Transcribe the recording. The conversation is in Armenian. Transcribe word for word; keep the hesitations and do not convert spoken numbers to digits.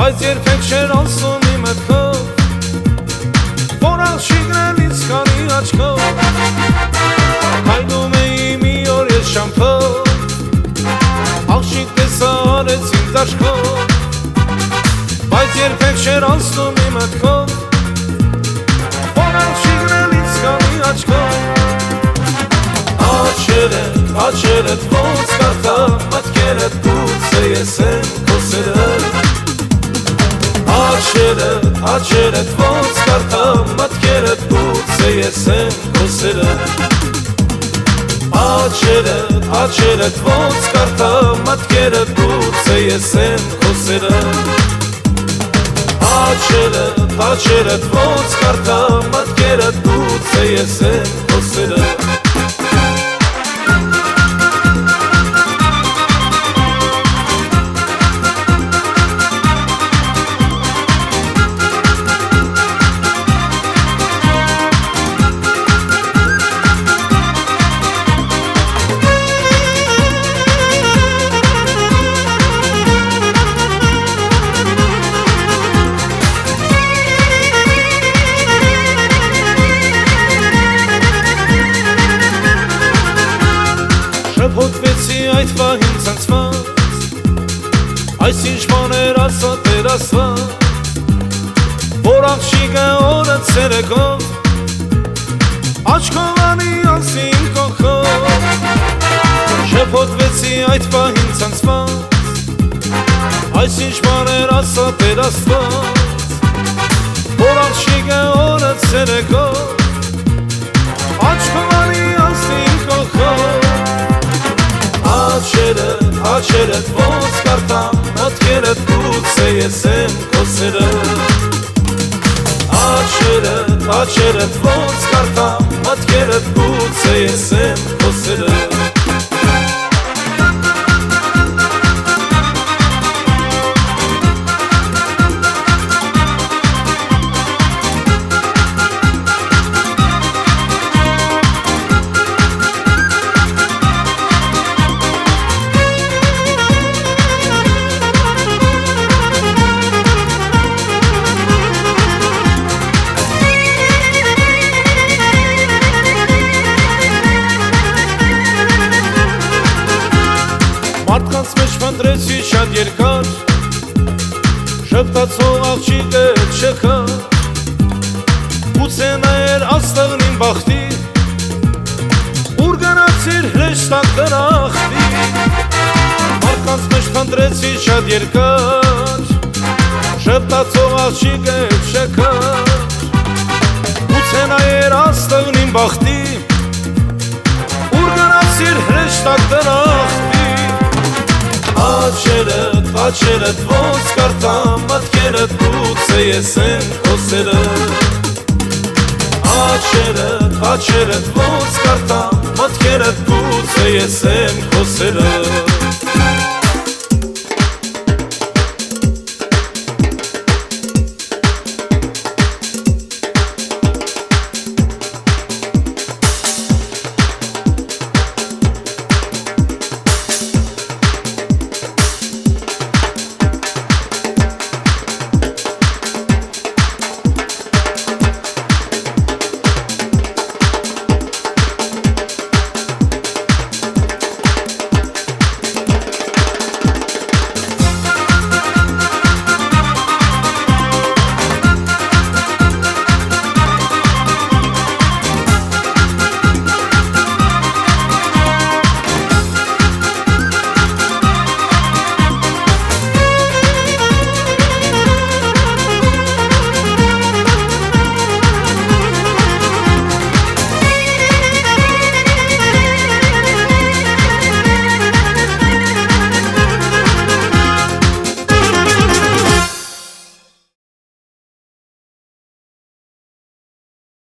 բայց երբեք չեր անցնում իմ մտքով, որ աղջիկն ինձ քանի աչքով, հայնում էի մի օր ես շամփով, աղջիկ տեսա արեց ինձ աչքով, բայց երբեք չեր անցնում իմ մտքով, որ աղջիկն ինձ քանի աչքով, աչքերդ, աչքերդ ոնց կարդամ, մտքերդ գուցե ես եմ քո սերը, աչքերդ, աչքերդ ոնց կարդամ, մտքերդ գուցե ես եմ քո սերը, աչքերդ, աչքերդ ոնց կարդամ, մտքերդ գուցե ես եմ քո սերը, աչքերդ, աչքերդ ոնց կարդամ, մտքերդ գուցե ես եմ քո սերը. Շփոթվեցի այդ պահին ցնցված, այս ինչ բաներ ասա Տեր Աստված, որ աղջիկը օրը ցերեկով, աչքով անի անցի իմ կողքով, շփոթվեցի այդ պահին ցնցված, այս ինչ բաներ ասա Տեր Աստված, որ աղջիկը օրը ցերեկով, աչքով անի անցի իմ կողքով, աչքերդ, աչքերդ ոնց կարդամ, մտքերդ գուցե ես եմ քո սերը, աչքերդ, աչքերդ ոնց կարդամ, մտքերդ գուցե ես եմ քո սերը. Մարդկանց մեջ փնտրեցի շատ երկար, շփթացող աղջիկը չկար, գուցե նա էր աստղն իմ բախտի, ուր գնացիր հրեշտակ դրախտի, մարդկանց մեջ փնտրեցի շատ երկար, շփթացող աղջիկը չկար, գուցե նա էր աստղն իմ բախտի, ուր գնացիր հրեշտակ դրախտի, աչքերդ, աչքերդ ոնց կարդամ, մտքերդ գուցե ես եմ քո սերը, աչքերդ, աչքերդ ոնց կարդամ, մտքերդ գուցե ես եմ քո սերը.